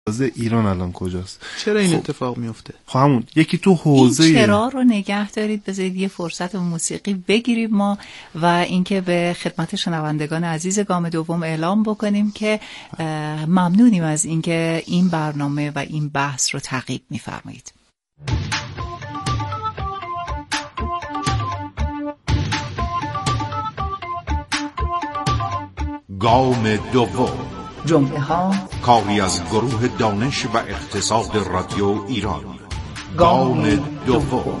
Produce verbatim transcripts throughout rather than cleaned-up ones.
حوزه ایران الان کجاست؟ چرا این خب اتفاق میفته؟ خب همون یکی تو حوزه این چرا رو نگه دارید، بذارید یه فرصت موسیقی بگیریم ما و اینکه به خدمت شنوندگان عزیز گام دوم اعلام بکنیم که ممنونیم از اینکه این برنامه و این بحث رو تعقیب می‌فرمایید. گام دوم، جمله ها کاری از گروه دانش و اقتصاد رادیو ایران. گام دوم.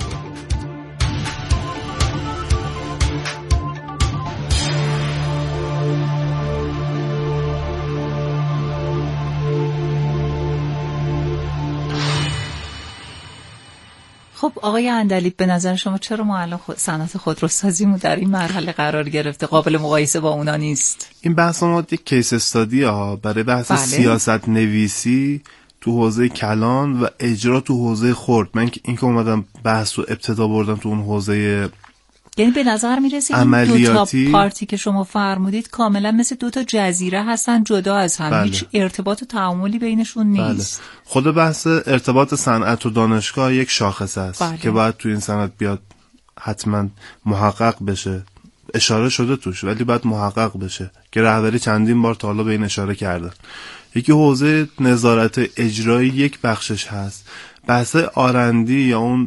خب آقای اندلیب، به نظر شما چرا ما الان خود صنعت خودروسازیمون در این مرحله قرار گرفته، قابل مقایسه با اونا نیست؟ این بحث ما یک کیس استادی ها برای بحث بله. سیاست نویسی تو حوزه کلان و اجرا تو حوزه خرد. من این که اومدم بحث رو ابتدا بردم تو اون حوزه، یعنی به نظر میرسه این دو تا پارتی که شما فرمودید کاملا مثل دو تا جزیره هستن، جدا از هم. بله. هیچ ارتباط و تعاملی بینشون نیست. بله. خود بحث ارتباط صنعت و دانشگاه یک شاخص است. بله. که باید تو این صنعت بیاد حتما محقق بشه. اشاره شده توش ولی باید محقق بشه که رهبری چندین بار تا حالا به این اشاره کردن. یکی حوزه نظارت اجرایی یک بخشش هست. بحث آرندی یا اون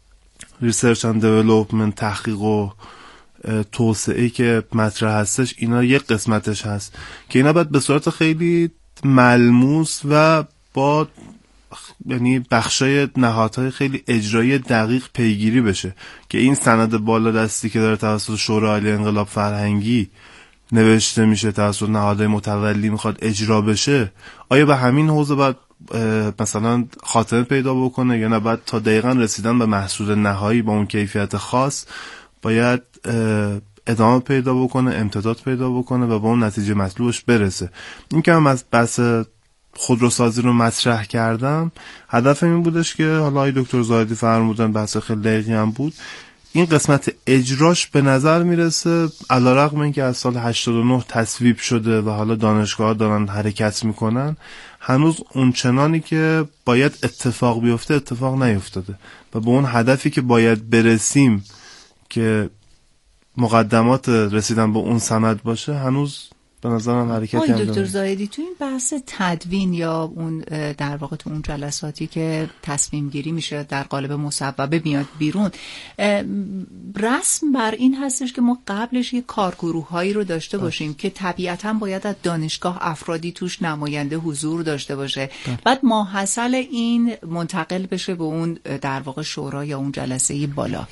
ریسرچ اند دیولپمنت، تحقیق و توسعه که مطرح هستش، اینا یک قسمتش هست که اینا باید به صورت خیلی ملموس و با یعنی بخشای نهادهای خیلی اجرایی دقیق پیگیری بشه که این سند بالا دستی که داره توسط شورای عالی انقلاب فرهنگی نوشته میشه، توسط نهادهای متولی میخواد اجرا بشه، آیا به همین حوزه باید مثلا خاتمه پیدا بکنه یا نه باید تا دقیقاً رسیدن به محصول نهایی با اون کیفیت خاص باید ادامه پیدا بکنه، امتداد پیدا بکنه و با اون نتیجه مطلوبش برسه. این که من از بحث خودروسازی رو مطرح کردم، هدف این بودش که حالا آقای دکتر زاهدی فرمودن بحث خیلی دقیقی هم بود، این قسمت اجراش به نظر میرسه علیرغم اینکه از سال هشتاد و نه تصویب شده و حالا دانشگاه‌ها دارن حرکت میکنن، هنوز اون چنانی که باید اتفاق بیفته اتفاق نیفتاده و به اون هدفی که باید برسیم که مقدمات رسیدن به اون سند باشه هنوز به نظرم حرکتی هم داره. دکتر زاهدی تو این بحث تدوین یا اون در واقع تو اون جلساتی که تصمیم گیری میشه در قالب مصوبه میاد بیرون، رسم بر این هستش که ما قبلش یه کارگروه هایی رو داشته باشیم که طبیعتاً باید از دانشگاه افرادی توش نماینده حضور داشته باشه، بعد ماحصل این منتقل بشه به اون در واقع شورا یا اون جلسه بالا.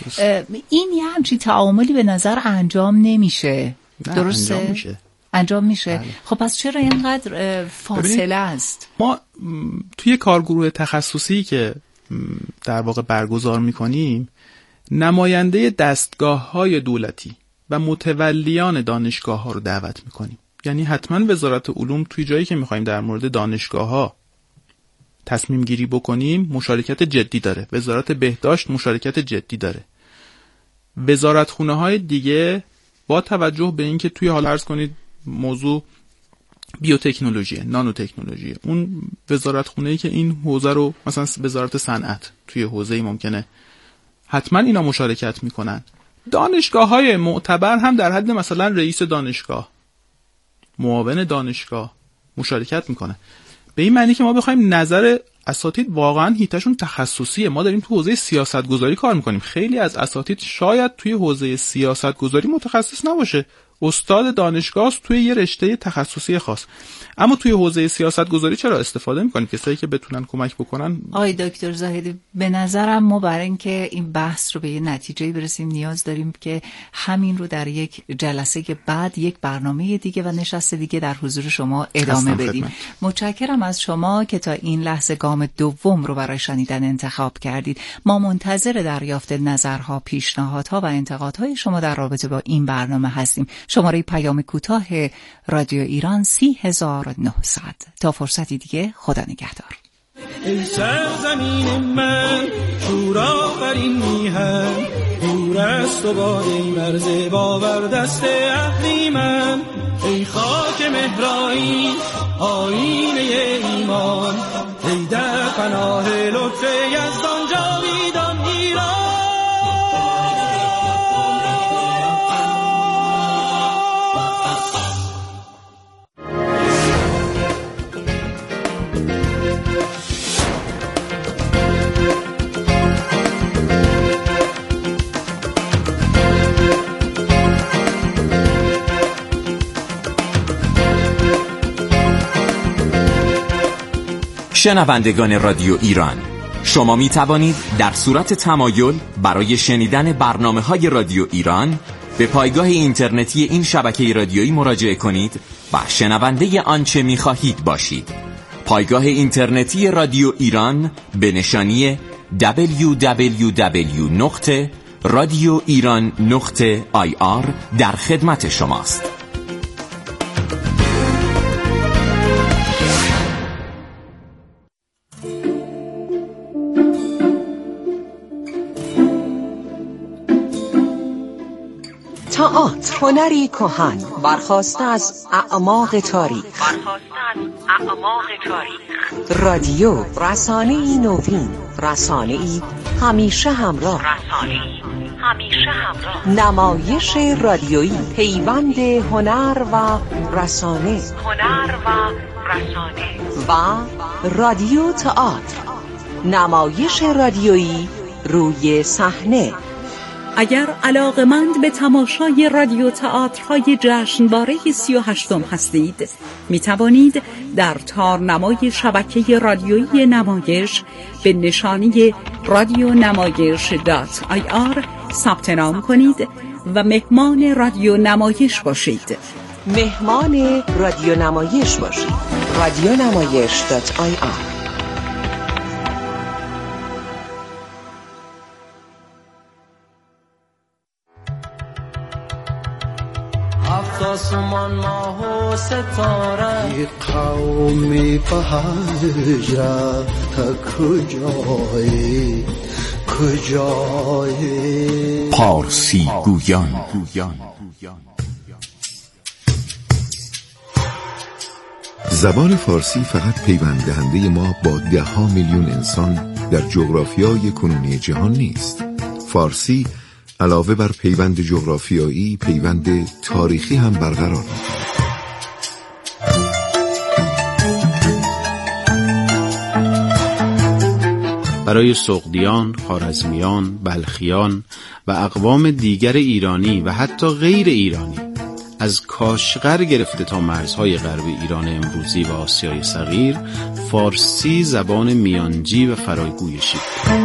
این یه همچین تعاملی به نظر انجام نمیشه. درسته؟ انجام میشه. انجام میشه. بله. خب پس چرا اینقدر فاصله است؟ ما توی کارگروه تخصصی که در واقع برگزار میکنیم، نماینده دستگاه‌های دولتی و متولیان دانشگاه‌ها رو دعوت میکنیم. یعنی حتما وزارت علوم توی جایی که میخوایم در مورد دانشگاه‌ها تصمیم گیری بکنیم مشارکت جدی داره. وزارت بهداشت مشارکت جدی داره. وزارتخونه‌های دیگه با توجه به اینکه توی حال عرض کنید موضوع بیوتکنولوژی، نانو تکنولوژی، اون وزارتخونه‌ای که این حوزه رو مثلا وزارت صنعت توی حوزه‌ای ممکنه حتما اینا مشارکت میکنن. دانشگاه‌های معتبر هم در حد مثلا رئیس دانشگاه، معاون دانشگاه مشارکت میکنه. به این معنی که ما بخوایم نظر اساتید واقعا هیتشون تخصصیه. ما داریم تو حوزه سیاست گذاری کار میکنیم. خیلی از اساتید شاید توی حوزه سیاست گذاری متخصص نباشه، استاد دانشگاه است توی یه رشته تخصصی خاص، اما توی حوزه سیاست گذاری چرا استفاده میکنیم؟ کسایی که بتونن کمک بکنن. آقای دکتر زاهدی، به نظرم ما برای اینکه این بحث رو به یه نتیجه برسیم نیاز داریم که همین رو در یک جلسه که بعد یک برنامه دیگه و نشست دیگه در حضور شما ادامه بدیم. خدمت. متشکرم از شما که تا این لحظه گام دوم رو برای شنیدن انتخاب کردید. ما منتظر دریافت نظرها، پیشنهادها و انتقادهای شما در رابطه با این برنامه هستیم. شماره پیام کوتاه رادیو ایران سی هزار و نهصد. تا فرصتی دیگه، خدا نگهدار. ای سرزمین من شورآفرین میهن، دور است و باد این مرز باور دست عقلی من، ای خاک مهرایی آینه ایمان، ای در پناه لطف یزدان جاویدان ایران. شنوندگان رادیو ایران، شما می توانید در صورت تمایل برای شنیدن برنامه‌های رادیو ایران به پایگاه اینترنتی این شبکه رادیویی مراجعه کنید و شنونده آنچه می خواهید باشید. پایگاه اینترنتی رادیو ایران به نشانی دبلیو دبلیو دبلیو نقطه رادیو ایران نقطه آی آر در خدمت شماست. تئاتر، هنری کهن برخاسته از اعماق تاریخ. رادیو، رسانه‌ای نوین، رسانه‌ای همیشه همراه. نمایش رادیویی، پیوند هنر و رسانه. و رادیو تئاتر، نمایش رادیویی روی صحنه. اگر علاقمند به تماشای رادیو تئاترهای جشنواره سی و هشتم هستید، می توانید در تارنمای شبکه رادیویی نمایش به نشانی رادیو نمایش دات آی آر ثبت نام کنید و مهمان رادیو نمایش باشید. مهمان رادیو نمایش باشید. رادیو نمایش دات آی آر. آسمان ماه و ستاره ای قومی به هجرت کجایی کجایی پارسی گویان. زبان فارسی فقط پیوند دهنده ما با ده ها میلیون انسان در جغرافیای کنونی جهان نیست. فارسی علاوه بر پیوند جغرافیایی، پیوند تاریخی هم برقرار می‌کند. برای سغدیان، خوارزمیان، بلخیان و اقوام دیگر ایرانی و حتی غیر ایرانی، از کاشغر گرفته تا مرزهای غرب ایران امروزی و آسیای صغیر، فارسی زبان میانجی و فرایگویشی.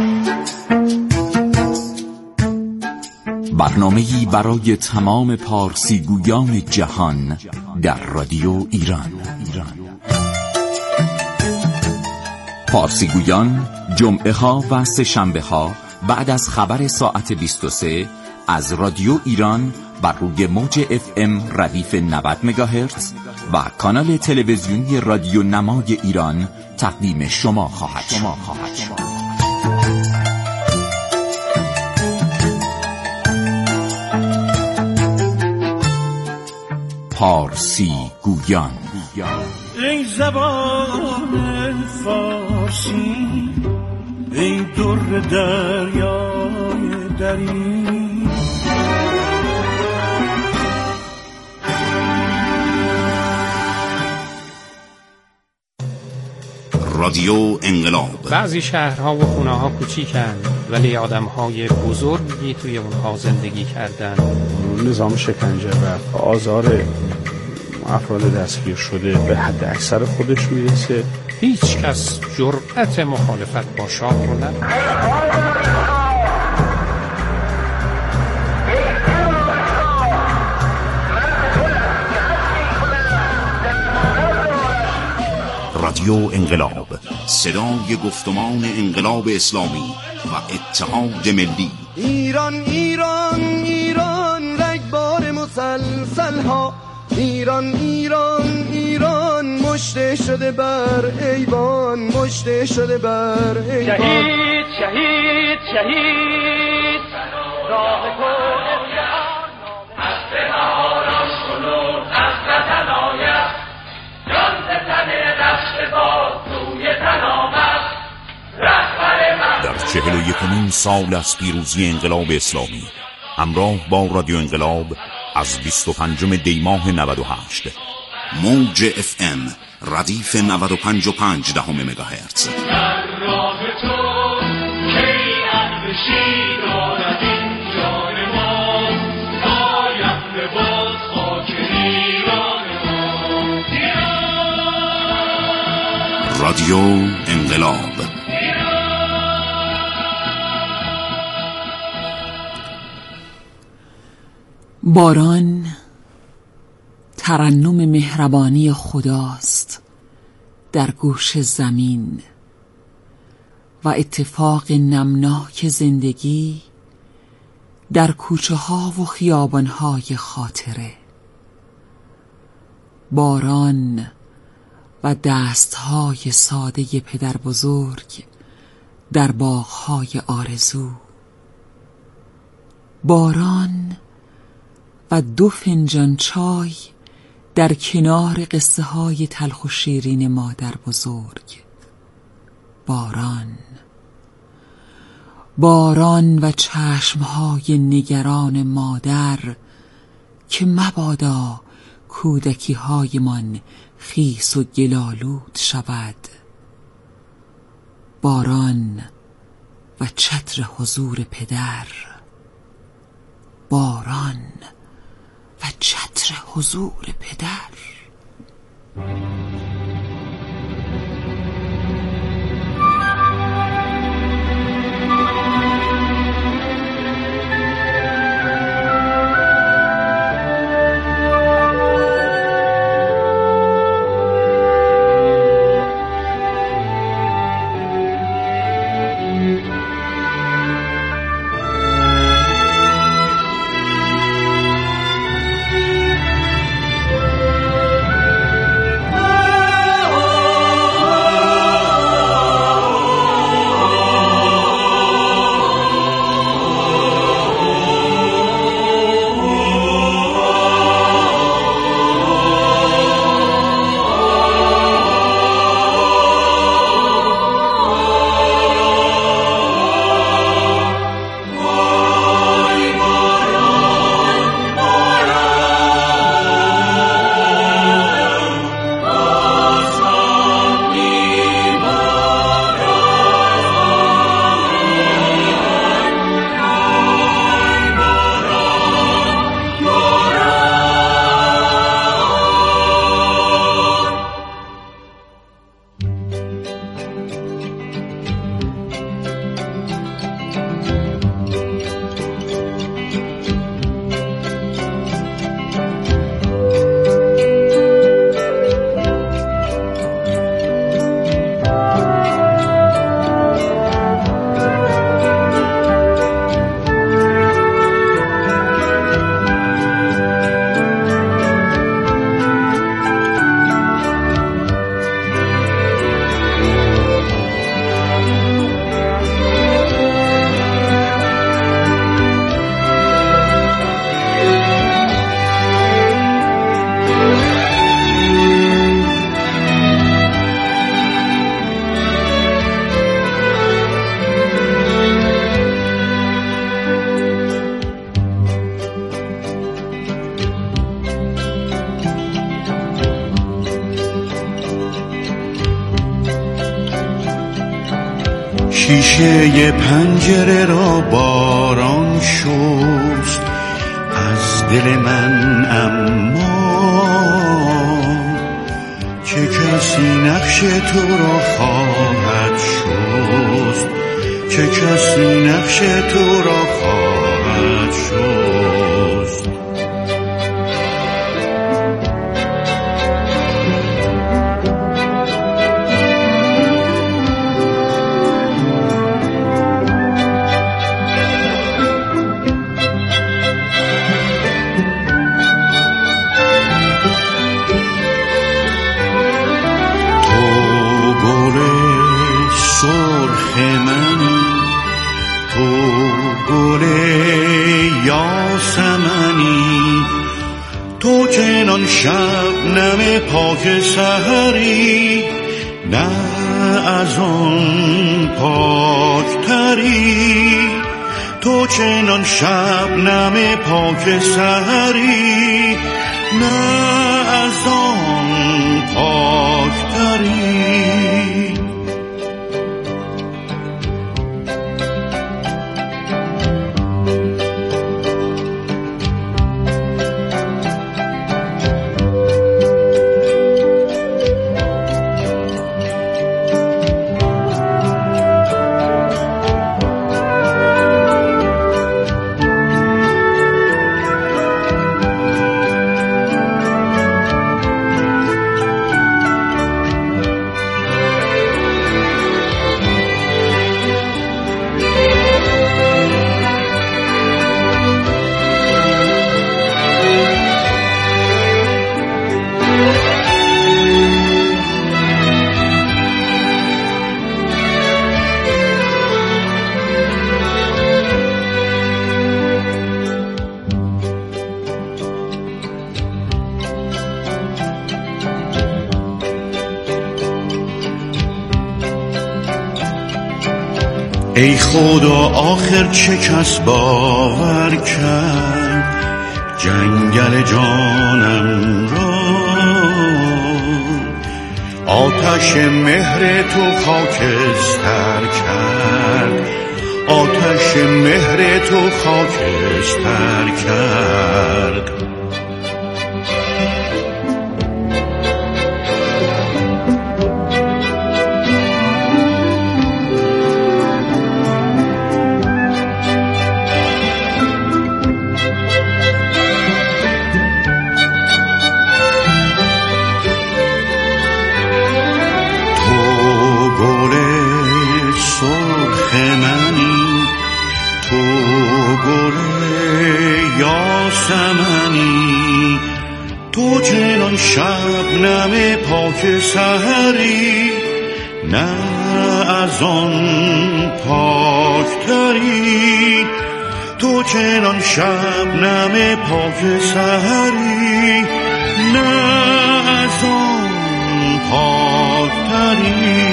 برنامه‌ای برای تمام پارسی گویان جهان در رادیو ایران. پارسی گویان جمعه ها و سه شنبه ها بعد از خبر ساعت بیست و سه از رادیو ایران بر روی موج اف ام ردیف نود مگاهرتز و کانال تلویزیونی رادیو نمای ایران تقدیم شما خواهد شد. پارسی گویان. ای زبان فارسی، ای در دریای درین، رادیو انقلاب. بعضی شهرها و خونه‌ها کوچیکن ولی آدم‌های بزرگی توی اونها زندگی کردن. نظام شکنجه و آزار افراد دستگیر شده به حد اکثر خودش میرسه. هیچ کس جرأت مخالفت با شاه رو نداره. رادیو انقلاب، صدای گفتمان انقلاب اسلامی و اتحاد ملی. ایران ایران ایران، رگبار مسلسل ها. ایران ایران ایران، مشته شده بر ایوان، مشته شده بر ایوان. شهید شهید شهید، راه تو اتحاد، از بهاران شنود، از بدن آید جان ز تن رشت بازوی تن آمد رهبر من. در چهل و یکمین سال از پیروزی انقلاب اسلامی همراه با رادیو انقلاب از بیست و پنجم دی ماه نود و هشت موج اف ام ردیف نود و پنج و پنج دهم مگاهرتز. در راه تو کی اندشی دارد این جان ما باید لباس خاک ایران ما. رادیو انقلاب. باران ترنم مهربانی خداست در گوش زمین و اتفاق نمناک زندگی در کوچه ها و خیابان های خاطره. باران و دست های ساده پدر بزرگ در باغ های آرزو. باران و دو فنجان چای در کنار قصه های تلخ و شیرین مادر بزرگ. باران باران و چشم های نگران مادر که مبادا کودکی های من خیس و گلالود شود. باران و چتر حضور پدر. باران و چتر حضور پدر. شیشه پنجره را باران شست از دل من، اما چه کسی نقش تو را خواهد شست، چه کسی نقش تو را خواهد شست. یاسمنی تو که نان شب شبنم پاک سحری، نه از آن پاکتری. تو چنان شبنم پاک سحری، نه از آن پاکتری. ای خدا آخر چه کس باور کرد جنگل جانم را؟ آتش مهر تو خاکستر کرد، آتش مهر تو خاکستر کرد. یاسمنی تو چنان شبنم پاک سحری، نه از آن پاکتری. تو چنان شبنم پاک سحری، نه از آن پاکتری.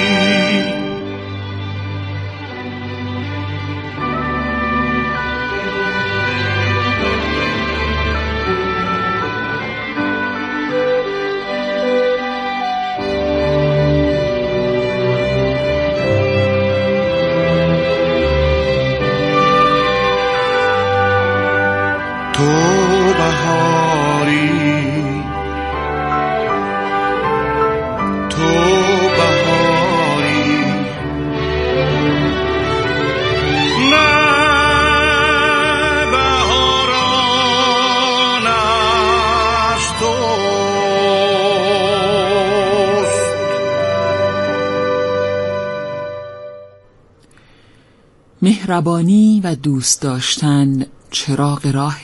مهربانی و دوست داشتن چراغ راه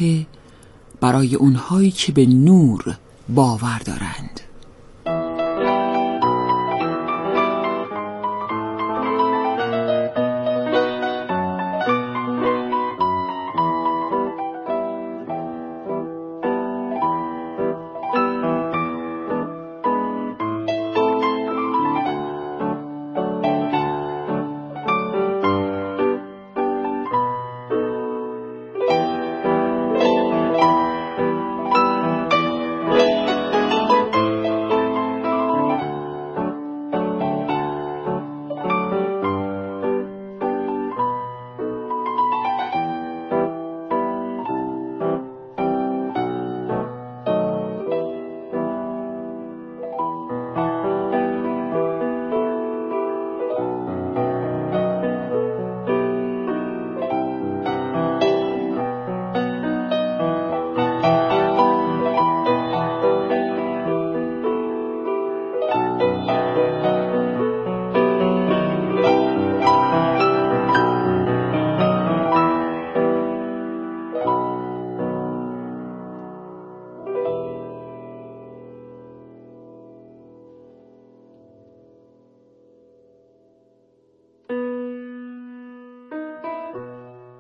برای اونهایی که به نور باور دارند.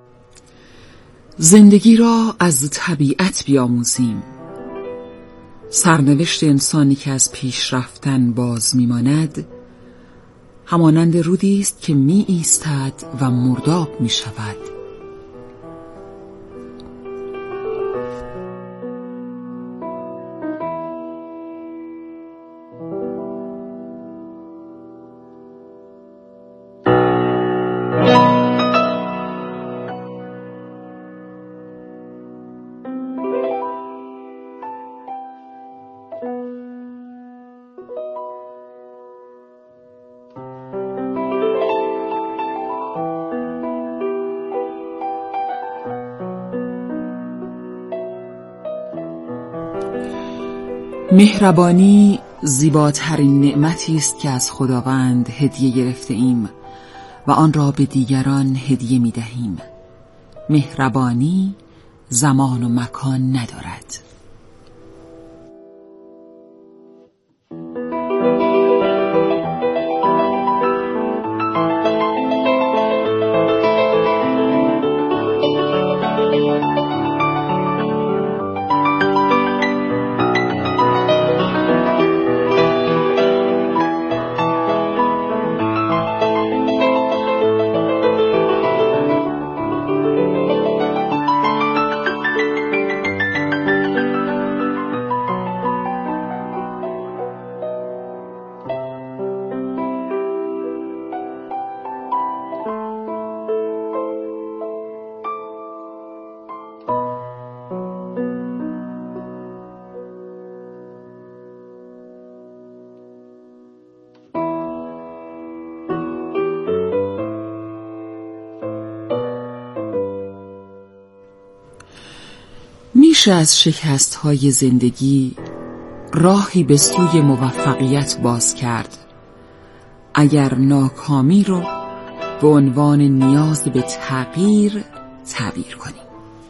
زندگی را از طبیعت بیاموزیم، سرنوشت انسانی که از پیش رفتن باز میماند همانند رودی است که می ایستد و مرداب می شود. مهربانی زیباترین نعمتی است که از خداوند هدیه گرفته ایم و آن را به دیگران هدیه می دهیم. مهربانی زمان و مکان ندارد. میشه از شکست‌های زندگی راهی به سوی موفقیت باز کرد اگر ناکامی رو به عنوان نیاز به تغییر تعبیر کنیم.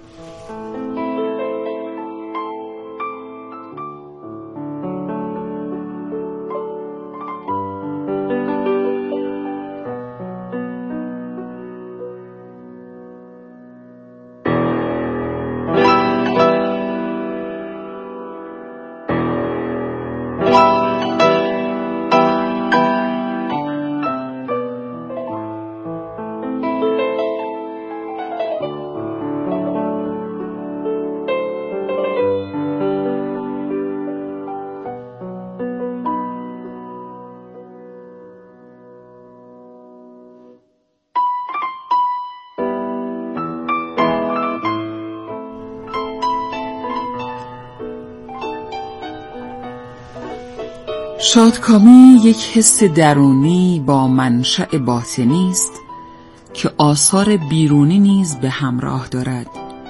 شادکامی یک حس درونی با منشأ باطنی است که آثار بیرونی نیز به همراه دارد.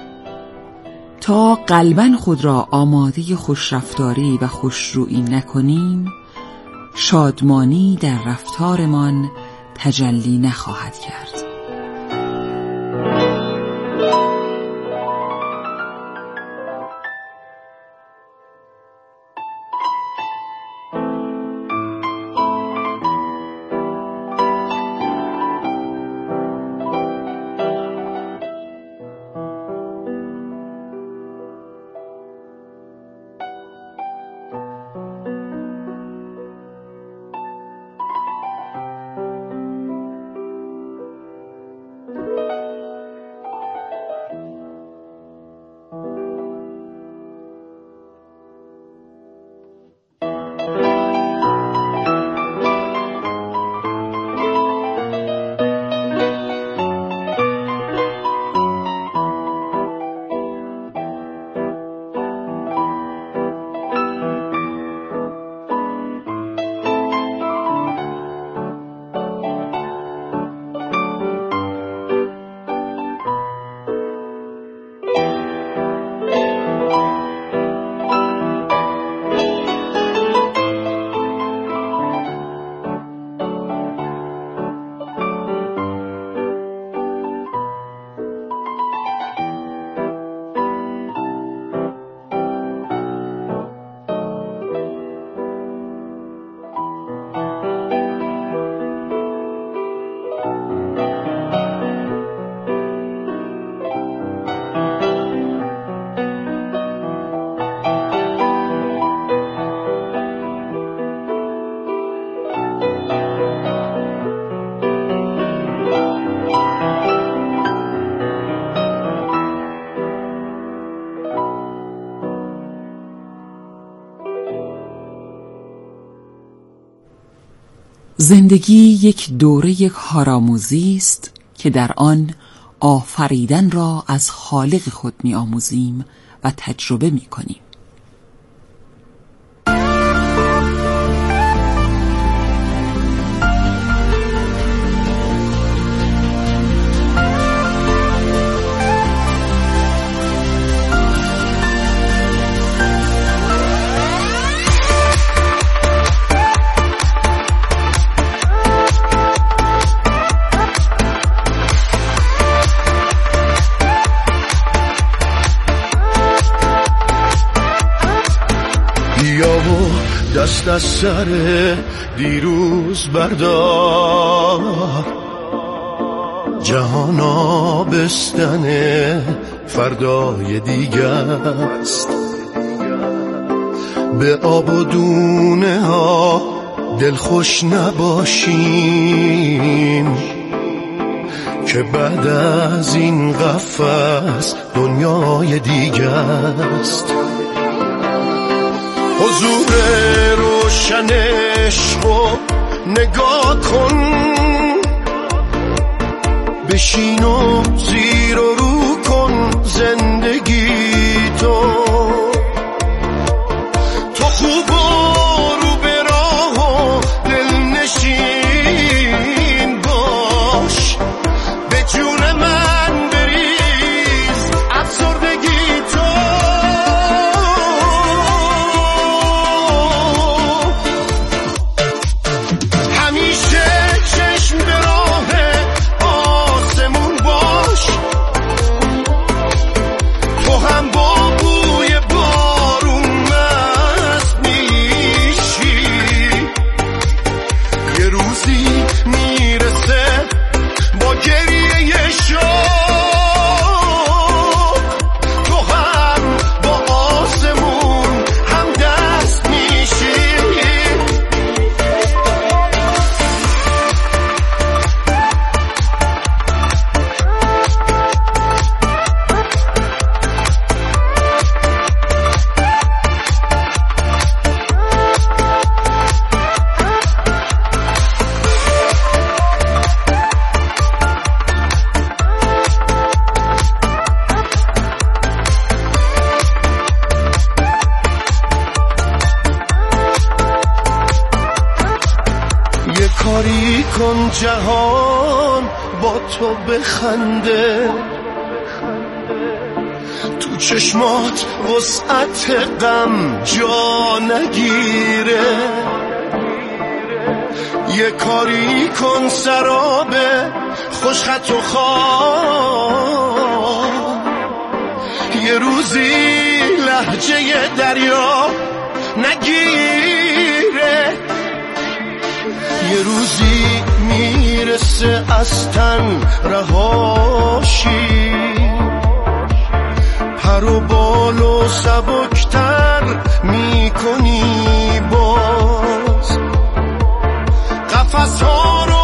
تا قلباً خود را آماده خوشرفتاری و خوشرویی نکنیم، شادمانی در رفتارمان تجلی نخواهد کرد. زندگی یک دوره کارآموزی است که در آن آفریدن را از خالق خود می آموزیم و تجربه می کنیم. دست از سر دیروز بردار، جهان آبستن فردای دیگه است. به آب و دونه ها دلخوش نباشیم که بعد از این قفس دنیای دیگه است. حضور روشن عشقو نگاه کن، بشین و زیر و رو کن زندگی تو. تو خوب و رو به راه و دلنشین باش، به جون من بریز افسردگی تو. کاری کن جهان با تو بخنده، تو چشمات وسعت غم جا نگیره. یه کاری کن سراب خوشخط و خواب، یه روزی لهجه دریا نگیره. یه روزی میرسه از تن رهاشی، پر و بال و سبکتر میکنی باز قفس ها رو